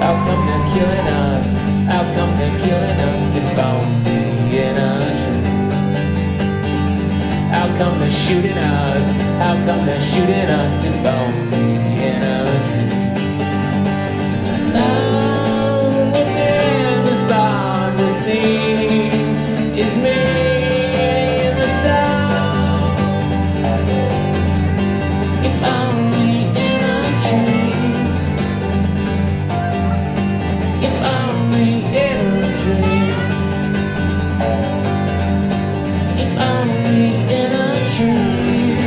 How come they're killing us? How come they're killing us if only in a dream? How come they're shooting us? How come they're shooting us if only in a dream? Now within the start to see is me in the sound. If only in a dream. If only in a dream. If only in a dream.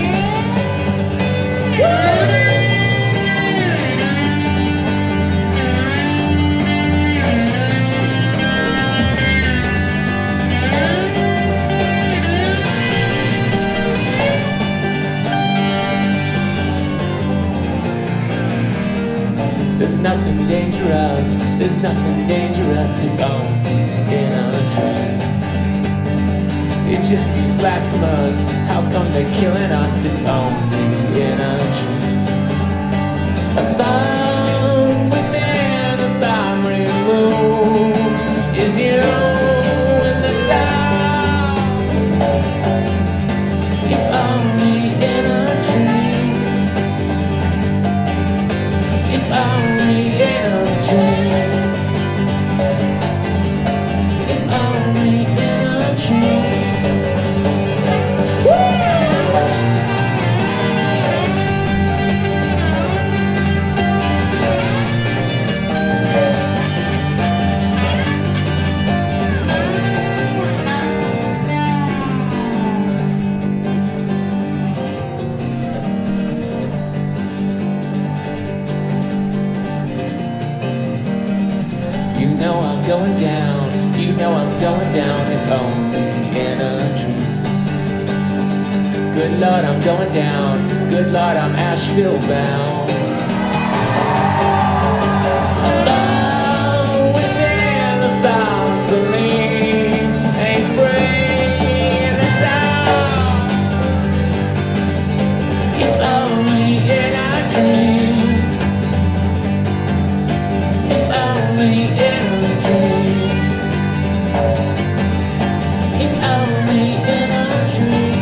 There's nothing dangerous, there's nothing dangerous if only in a dream. It just seems blasphemous, how come they're killing us if only in a dream? A thumb within a thumb room is you and the sound. If only in a dream. If only in a dream. If only in a dream. You know I'm going down, you know I'm going down if only in a dream. Good Lord, I'm going down, good Lord, I'm Asheville bound. Alone within the boundary, ain't free in the town. If only in a dream. If only in a dream. If only in a dream.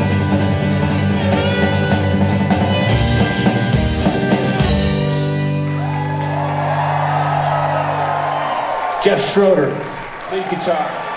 Jeff Schroeder, lead guitar.